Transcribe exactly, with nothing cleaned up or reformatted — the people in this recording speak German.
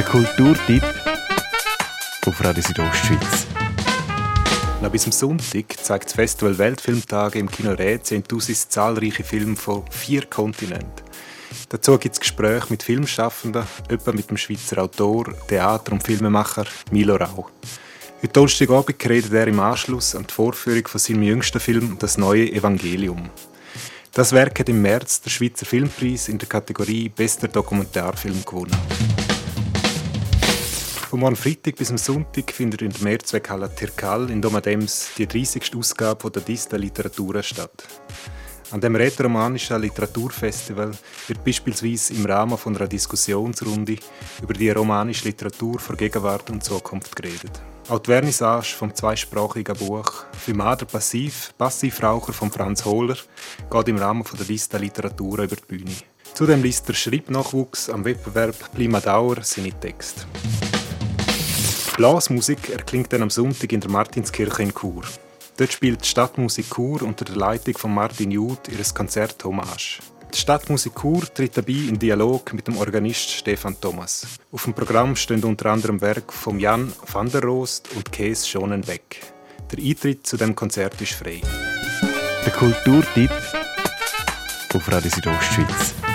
Der Kulturtipp auf Radio Südostschweiz. Noch bis zum Sonntag zeigt das Festival Weltfilmtage im Kino Rätze in Thusis zahlreiche Filme von vier Kontinenten. Dazu gibt es Gespräche mit Filmschaffenden, etwa mit dem Schweizer Autor, Theater- und Filmemacher Milo Rau. Heute Donnerstagabend redet er im Anschluss an die Vorführung von seinem jüngsten Film «Das neue Evangelium». Das Werk hat im März den Schweizer Filmpreis in der Kategorie «Bester Dokumentarfilm» gewonnen. Vom morgen Freitag bis am Sonntag findet in der Mehrzweckhalle Tirkal in Domadems die dreißigste Ausgabe der Dista Literatura statt. An dem rätoromanischen Literaturfestival wird beispielsweise im Rahmen von einer Diskussionsrunde über die romanische Literatur vor Gegenwart und Zukunft geredet. Auch die Vernissage vom zweisprachigen Buch «Filmader Passiv, Passivraucher» von Franz Hohler geht im Rahmen der Dista Literatura über die Bühne. Zudem liest der Schreibnachwuchs am Wettbewerb «Plima Dauer» seine Texte. Blasmusik erklingt dann am Sonntag in der Martinskirche in Chur. Dort spielt die Stadtmusik Chur unter der Leitung von Martin Jud ihr Konzert Hommage. Die Stadtmusik Chur tritt dabei in Dialog mit dem Organist Stefan Thomas. Auf dem Programm stehen unter anderem Werke von Jan van der Roost und Kees Schonenbeck. Der Eintritt zu dem Konzert ist frei. Der Kulturtipp auf Radio Südostschweiz.